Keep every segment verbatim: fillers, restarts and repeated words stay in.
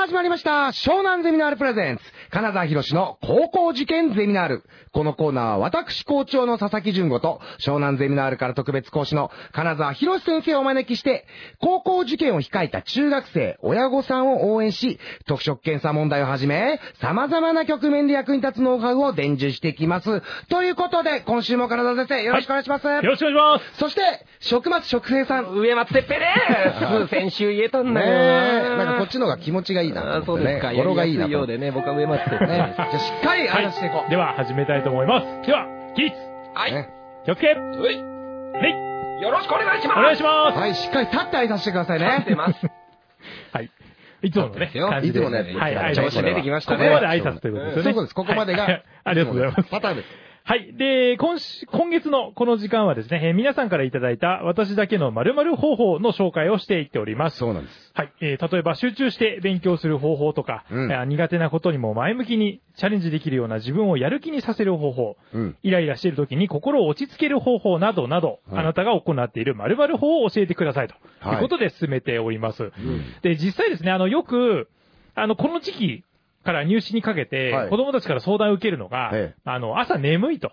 始まりました。湘南ゼミナールプレゼンツ。金沢博士の高校受験ゼミナール。このコーナーは私校長の佐々木純子と湘南ゼミナールから特別講師の金沢博士先生をお招きして、高校受験を控えた中学生、親御さんを応援し、特色検査問題をはじめ、様々な局面で役に立つノウハウを伝授していきます。ということで、今週も金沢先生、よろしくお願いします。はい、 よろしくお願いします。 そして、食松食平さん。 上松てっぺでーす。先週言えたんだよね。なんかこっちの方が気持ちがいいな、ね。 そうですか。 語呂がいいな。 ようでね、僕は上松てっぺ。 ね、じゃあしっかり話していこう。 はい、では始めたいと思います。では、起立。 はい。 ね、気をつけ。はい。 よろしくお願いします。 お願いします。 はい、しっかり立って挨拶してくださいね。 立ってます。 はい。いつものね、感じで。 いつもね、 はい、はい。 調子出てきましたね。 ここまで挨拶ということですよね。 そういうことです。ここまでが。 ありがとうございます。 パターンです。 はい。で、今週、今月のこの時間はですね、えー、皆さんからいただいた私だけの〇〇方法の紹介をしていっております。 そうなんです。 はい。えー、例えば集中して勉強する方法とか、うん、えー、苦手なことにも前向きにチャレンジできるような自分をやる気にさせる方法、うん、イライラしている時に心を落ち着ける方法などなど、はい、あなたが行っている〇〇法を教えてくださいと、はい、いうことで進めております。うん、で、実際ですね、あの、よく、あの、この時期から入試にかけて、はい、子供たちから相談を受けるのが、はい、あの、朝眠いと。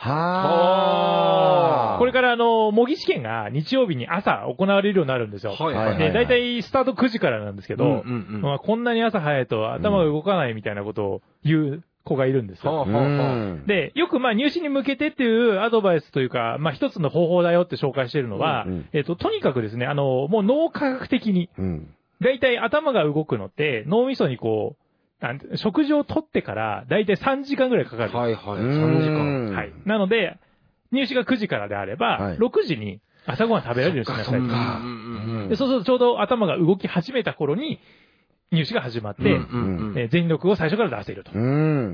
はー。これからあの、模擬試験が日曜日に朝行われるようになるんですよ。はいはいはい、で、だいたいスタートくじからなんですけど、うんうんうん、まあ、こんなに朝早いと頭が動かないみたいなことを言う子がいるんですよ。うん、で、よくまあ入試に向けてっていうアドバイスというか、まあ一つの方法だよって紹介しているのは、うんうん、えっと、とにかくですね、あの、もう脳科学的に、だいたい頭が動くのって脳みそにこう、食事をとってからだいたいさんじかんぐらいかかる。 はいはい。さんじかん。 はい。なので、入試がくじからであれば、はい、ろくじに朝ごはん食べられるようにしなさいと。で、そうするとちょうど頭が動き始めた頃に、入試が始まって、うんうんうん、えー、全力を最初から出せると。うん、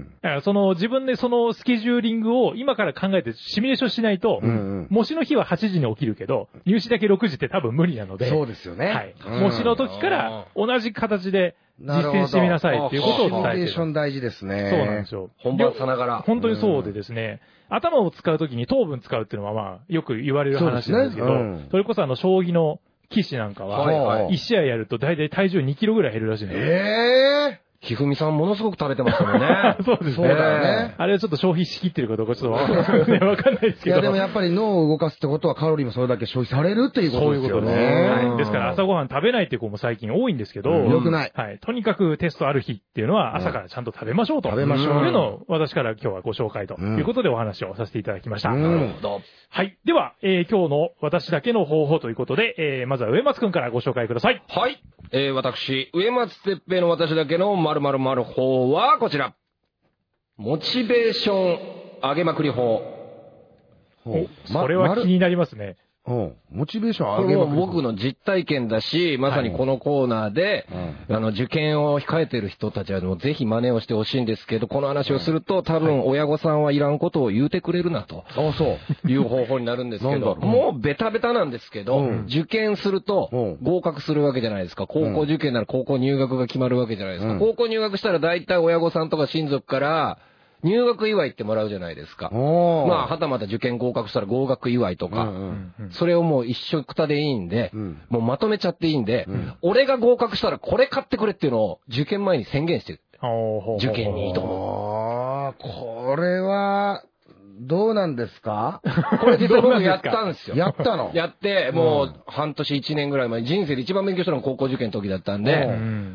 だからその自分でそのスケジューリングを今から考えてシミュレーションしないと、うんうん、模試の日ははちじに起きるけど、入試だけろくじって多分無理なので、 そうですよね。 はい。模試の時から同じ形で実践してみなさいっていうことを伝えてる。シミュレーション大事ですね。 そうなんですよ。 本番さながら。 本当にそうでですね、うん、頭を使う時に糖分使うっていうのはまあ、よく言われる話なんですけど、そ, ねうん、それこそあの、将棋の棋士なんかは、はいはい、いち試合やると大体体重にキロぐらい減るらしいんですよ。 えーひふみさんものすごく食べてますよね。 そうですね。 そうだよね。 あれはちょっと消費しきってるかどうかちょっとわかんないですけど。 いやでもやっぱり脳を動かすってことはカロリーもそれだけ消費されるっていうことですよね。そういうことですね。 はい。ですから朝ごはん食べないっていう子も最近多いんですけど。 よくない。 はい。とにかくテストある日っていうのは朝からちゃんと食べましょうと。 食べましょう。 というのを私から今日はご紹介ということでお話をさせていただきました。 うん、なるほど。 はい。では、えー、今日の私だけの方法ということで、えー、まずは上松くんからご紹介ください。 はい。えー、私、上松てっぺいの私だけの〇〇〇法はこちら。モチベーション上げまくり法。 お、それは気になりますね。 うん。モチベーション上げまくり法。 これも僕の実体験だし、まさにこのコーナーで、はい、あの、受験を控えてる人たちはもうぜひ真似をしてほしいんですけど、この話をすると多分親御さんはいらんことを言うてくれるなと。 あ、そう。 いう方法になるんですけど、もうベタベタなんですけど、うん、受験すると合格するわけじゃないですか。高校受験なら高校入学が決まるわけじゃないですか。うん、高校入学したら大体親御さんとか親族から、入学祝いってもらうじゃないですか。まあ、はたまた受験合格したら合格祝いとか、うんうん、それをもう一緒くたでいいんで、うん、もうまとめちゃっていいんで、うん、俺が合格したらこれ買ってくれっていうのを受験前に宣言してる。受験に挑む。 ああ、これは、どうなんですか？ これ実は僕やったんですよ。 やったの？ やって、もう半年一年ぐらい前、人生で一番勉強したのが高校受験の時だったんで、うん、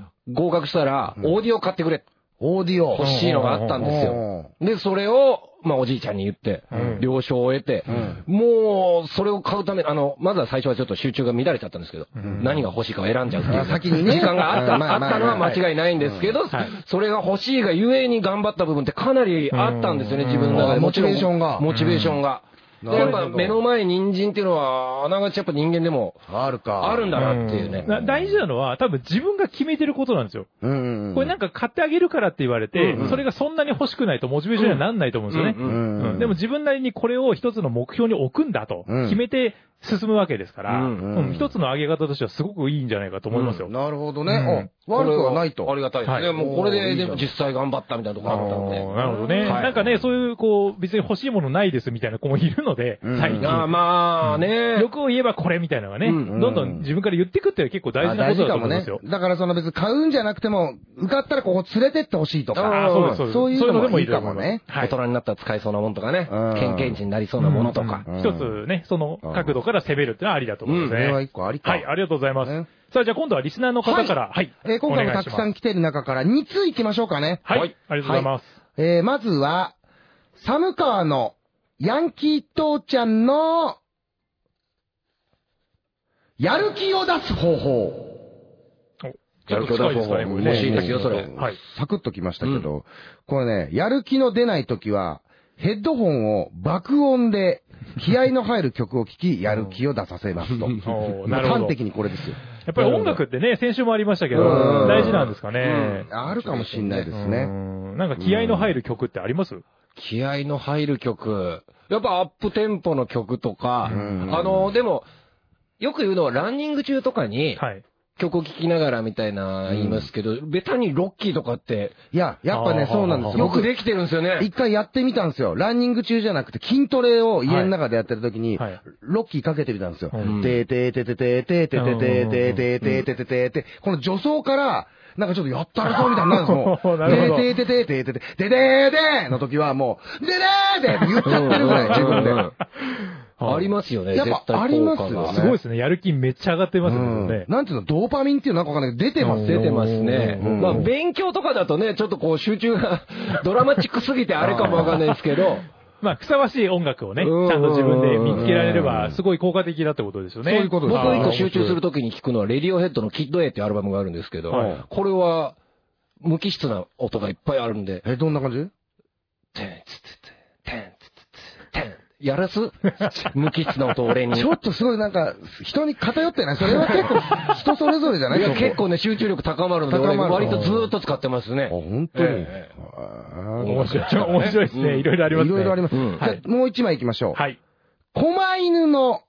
合格したら、オーディオ買ってくれ。 オーディオ欲しいのがあったんですよ。で、それを、まあおじいちゃんに言って、了承を得て、もう、それを買うため、あの、まずは最初はちょっと集中が乱れちゃったんですけど、何が欲しいかを選んじゃうっていう。 先にね。 時間があった、あったのは間違いないんですけど、それが欲しいがゆえに頑張った部分ってかなりあったんですよね、自分の中で。 モチベーションが。 モチベーションが。やっぱ目の前人参っていうのは、あながちやっぱ人間でも、 あるか。 あるんだなっていうね。 大事なのは、多分自分が決めてることなんですよ。うんうん、これなんか買ってあげるからって言われて、うんうん、それがそんなに欲しくないとモチベーションにはなんないと思うんですよね。うんうんうん、でも自分なりにこれを一つの目標に置くんだと決めて進むわけですから、うんうんうん、一つの上げ方としてはすごくいいんじゃないかと思いますよ。 うん、なるほどね。うん、悪くはないと。 ありがたいですね。はい、もうこれで、でも実際頑張ったみたいなところあったんで。 なるほどね。はい、なんかね、そういう、こう、別に欲しいものないですみたいな子もいるので、 うん、 最近。 あまあね、 うん。欲を言えばこれみたいなのがね、うんうん、どんどん自分から言っていくっていうのは結構大事なことだと思うんですよ。 ね、だからその別に買うんじゃなくても、 受かったらここ連れてってほしいとか、 あそうです、 そういうのもいいかもね。 大人になったら使えそうなものとかね、経験値になりそうなものとか。 一つね、その角度から攻めるってのはありだと思いますね。 それは一個ありか。 はい、ありがとうございます。さあ、じゃあ今度はリスナーの方から、はい。 え今回もたくさん来てる中からについ行きましょうかね。 はい、ありがとうございます。 えまずは、寒川のヤンキー父ちゃんの、やる気を出す方法。 やる気を出す方法。欲しいですよ、それ。 はい。サクッときましたけど、これね、やる気の出ないときは、ヘッドホンを爆音で、気合の入る曲を聴き、やる気を出させますと。なるほど。端的にこれですよ。 やっぱり音楽ってね、先週もありましたけど、大事なんですかね。 あるかもしんないですね。 なんか気合の入る曲ってあります？ 気合の入る曲。やっぱアップテンポの曲とか、あの、でも、よく言うのはランニング中とかに、曲を聴きながらみたいな言いますけど、ベタにロッキーとかって、 いや、やっぱね、そうなんですよ。よくできてるんですよね。 一回やってみたんですよ。ランニング中じゃなくて筋トレを家の中でやってる時に、ロッキーかけてみたんですよ。てーてーてーてーてーてーてーてーてーてーてーてーてーてーてーこの助走から、なんかちょっとやったらそうみたいになるんですもん。でーてーてーてーてーてーてーてーででーでーの時はもう、ででーでーって言っちゃってるぐらい自分で。 ありますよね、 やっぱありますよね。 すごいですね。やる気めっちゃ上がってますよね。 なんていうの、ドーパミンっていうのなんかわかんないけど、出てます。 出てますね。まあ、勉強とかだとね、ちょっとこう集中がドラマチックすぎてあれかもわかんないですけど、 まあ、ふさわしい音楽をね、ちゃんと自分で見つけられれば、すごい効果的だってことですよね。 そういうことです。 僕一個集中するときに聞くのは、レディオヘッドのキッド A っていうアルバムがあるんですけど、これは、無機質な音がいっぱいあるんで。 え、どんな感じ？てんつつつ、 てんつつつ、てん。やらす無機質な音を俺に。 ちょっとすごいなんか、人に偏ってない？それは結構、人それぞれじゃない？ いや、結構ね、集中力高まるんで、俺割とずーっと使ってますね。 あ、本当に。 面白い。面白いですね。いろいろありますね。 いろいろあります。じゃあ、もう一枚行きましょう。 はい。 狛犬の、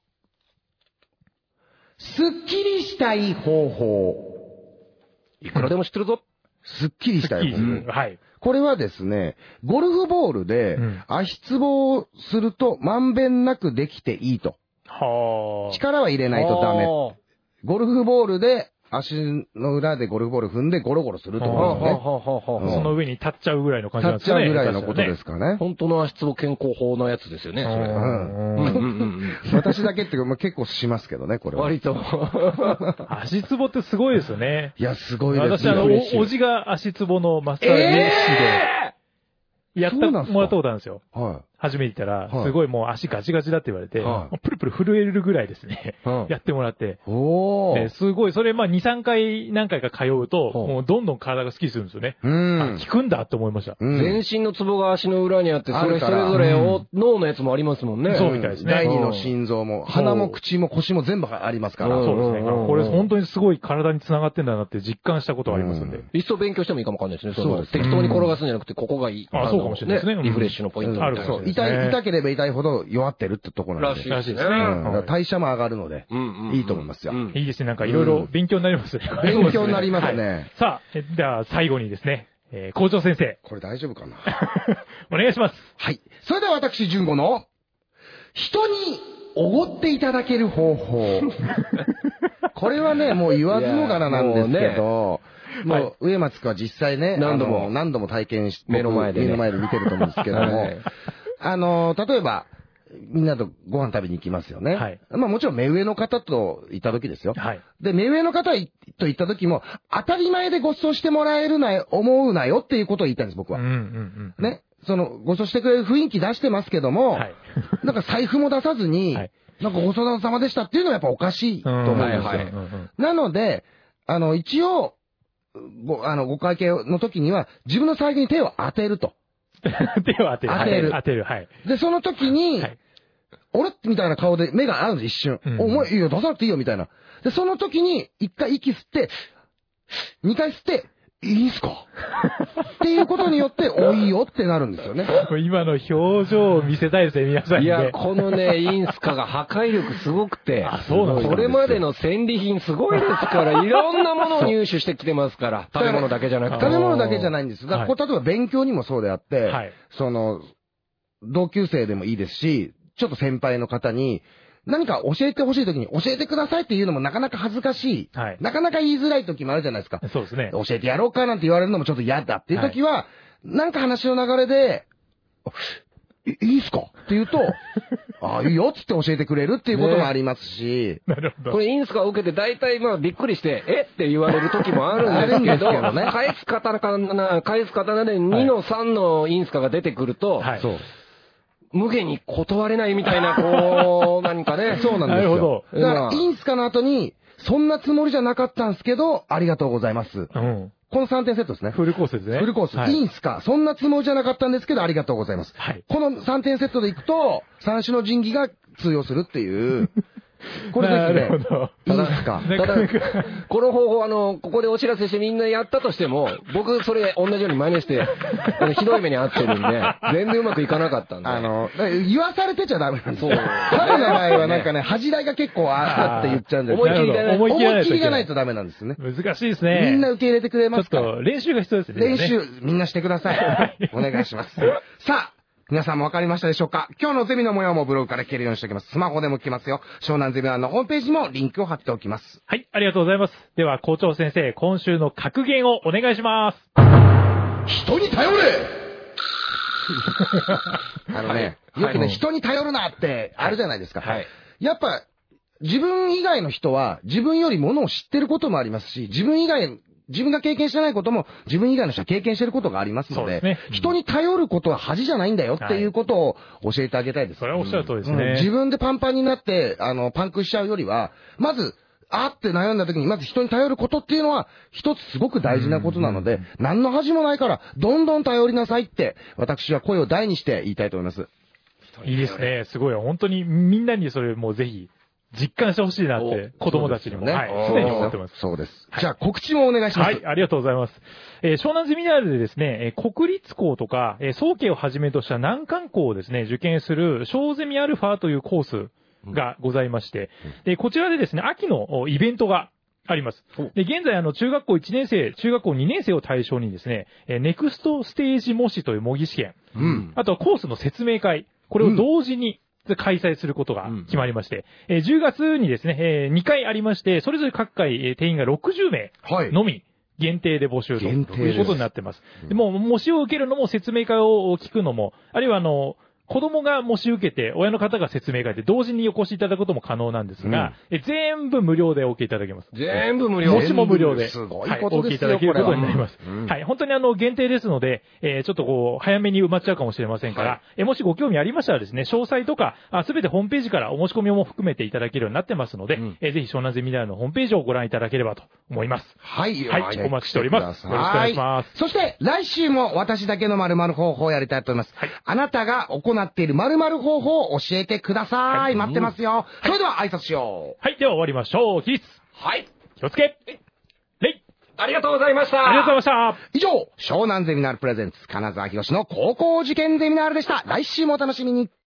すっきりしたい方法。 いくらでも知ってるぞ。 すっきりしたい方法。 はい。 これはですね、ゴルフボールで足つぼをするとまんべんなくできていいと。はあ。力は入れないとダメ。ゴルフボールで足の裏でゴルフボール踏んでゴロゴロするってことですね。 その上に立っちゃうぐらいの感じなんですね。立っちゃうぐらいのことですかね。 本当の足つぼ健康法のやつですよね、それ。 私だけっていうか、結構しますけどね、これは。 割と。 足つぼってすごいですよね。 いや、すごいですね。私、あの、おじが足つぼのマッサージ師で、やってもらったことあるんですよ。はい。初めて行ったら、すごいもう足ガチガチだって言われて、プルプル震えるぐらいですね、やってもらって。おー。すごい、それまあに、さんかい何回か通うと、もうどんどん体がスッキリするんですよね。うん。効くんだって思いました。 全身のツボが足の裏にあって、それそれぞれを、脳のやつもありますもんね。 そうみたいですね。 第二の心臓も、鼻も口も腰も全部ありますから。 そうですね。これ本当にすごい体に繋がってんだなって実感したことがありますんで。 一層勉強してもいいかもわかんないですね。そうです。適当に転がすんじゃなくて、ここがいい。 あ、そうかもしれないですね。 リフレッシュのポイント。 あるそう。痛い、痛ければ痛いほど弱ってるってとこなんで。 らしいですね。 代謝も上がるので、いいと思いますよ。 いいですね。なんかいろいろ勉強になりますね。 勉強になりますね。 さあ、では最後にですね、校長先生。 これ大丈夫かなお願いします。 はい。それでは私、純子の、人におごっていただける方法。これはね、もう言わずもがななんですけど、もう、植松くんは実際ね、何度も、何度も体験して、 目の前で、 目の前で見てると思うんですけども、あの、例えば、みんなとご飯食べに行きますよね。はい。まあもちろん目上の方と行った時ですよ。はい。で、目上の方と行った時も、当たり前でご馳走してもらえるなよ、思うなよっていうことを言いたいんです、僕は。うんうんうん。ね。その、ご馳走してくれる雰囲気出してますけども、はい。なんか財布も出さずに、はい。なんかごちそうさまでしたっていうのはやっぱおかしいと思うんですよ。はいはい。なので、あの、一応、ご、あの、ご会計の時には、自分の財布に手を当てると。 手を当てる。 当てる。 当てる。はい。 で、その時に、はい、俺みたいな顔で目が合うんです、一瞬。うん、お前、いいよ、出さなくていいよ、みたいな。で、その時に、一回息吸って、二回吸って、いいんすかっていうことによって、おいよってなるんですよね。 今の表情を見せたいですね、皆さんに、ね。 いや、このね、インスカが破壊力すごくて。 あ、そうなんですこれまでの戦利品すごいですから、いろんなものを入手してきてますから。食べ物だけじゃなくて。 食べ物だけじゃないんです。だから、こう例えば勉強にもそうであって、はい、その、同級生でもいいですし、ちょっと先輩の方に、 何か教えてほしい時に教えてくださいっていうのもなかなか恥ずかしい。はい、なかなか言いづらい時もあるじゃないですか。 そうですね。 教えてやろうかなんて言われるのもちょっと嫌だっていう時は、はい、なんか話の流れで、いいいっすかって言うと、ああ、いいよっつって教えてくれるっていうこともありますし。 ね、なるほど。 これインスカを受けて大体まあびっくりして、えって言われる時もあるんですけど、ね、返す刀かな、返す刀でにのさんのインスカが出てくると、はい、そう。無限に断れないみたいな、こう、何かね。 そうなんですよ。なるほど。だから、インスカの後に、そんなつもりじゃなかったんですけど、ありがとうございます。うん。このさんてんセットですね。 フルコースですね。 フルコース。はい、いいんすか？そんなつもりじゃなかったんですけど、ありがとうございます。はい。このさんてんセットでいくと、三種の神器が通用するっていう。これぜひね、いいんすか？ ただ、この方法、あの、ここでお知らせしてみんなやったとしても、僕それ同じように真似して、ひどい目に遭ってるんで、全然うまくいかなかったんで。 あの、言わされてちゃダメなんですよ。彼の場合はなんかね、恥じらいが結構あって言っちゃうんです思い切りがない。 思い切りがないとダメなんですね。 難しいですね。 みんな受け入れてくれますか？ ちょっと練習が必要ですね。 練習、みんなしてください。お願いします。さあ、皆さんもわかりましたでしょうか？今日のゼミの模様もブログから聞けるようにしておきます。スマホでも聞けますよ。湘南ゼミナーのホームページもリンクを貼っておきます。 はい、ありがとうございます。では、校長先生、今週の格言をお願いします。 人に頼れあのね、はい、よくね、はい、人に頼るなってあるじゃないですか。はい、やっぱ、自分以外の人は自分よりものを知ってることもありますし、自分以外、自分が経験してないことも自分以外の人は経験してることがありますので、でね、うん、人に頼ることは恥じゃないんだよっていうことを教えてあげたいです。 それはおっしゃる通りですね、うん。 自分でパンパンになって、あの、パンクしちゃうよりは、まず、あって悩んだ時に、まず人に頼ることっていうのは、一つすごく大事なことなので、うんうんうん、何の恥もないから、どんどん頼りなさいって、私は声を大にして言いたいと思います。 いいですね。すごい。本当にみんなにそれもうぜひ、実感してほしいなって、子供たちにも、ね、はい、すでに思ってます。 そうです。じゃあ、告知もお願いします。 はい、ありがとうございます。えー、湘南ゼミナールでですね、国立校とか、えー、早慶をはじめとした難関校をですね、受験する、小ゼミアルファというコースがございまして、で、こちらでですね、秋のイベントがあります。で、現在、あの、中学校いちねん生、中学校にねん生を対象にですね、えー、ネクストステージ模試という模擬試験、うん、あとはコースの説明会、これを同時に、うん、開催することが決まりまして、うん、えー、じゅうがつにですね、えー、にかいありまして、それぞれ各回、えー、定員がろくじゅうめいのみ限定で募集ということになっています。でもう、模試を受けるのも説明会を聞くのも、あるいはあの、子供が模試受けて、親の方が説明会で同時にお越しいただくことも可能なんですが、うん、え全部無料でお受けいただけます。 全部無料模試も無料で。 すごいことですよ、 はい、お受けいただけることになります。うん、はい。本当にあの、限定ですので、えー、ちょっとこう、早めに埋まっちゃうかもしれませんから、はい、えもしご興味ありましたらですね、詳細とか、すべてホームページからお申し込みも含めていただけるようになってますので、うん、えー、ぜひ湘南ゼミナールのホームページをご覧いただければと思います。 はい。 はい。お待ちしております。よろしくお願いします。 そして、来週も私だけの〇〇方法をやりたいと思います。はい。あなたが行っている〇〇方法を教えてください。はい、待ってますよ。はい、それでは挨拶しよう。はい、では終わりましょう。起立。 はい。 気をつけ。礼。 ありがとうございました。 ありがとうございました。 以上、湘南ゼミナールプレゼンツ、金沢博士の高校受験ゼミナールでした。来週もお楽しみに。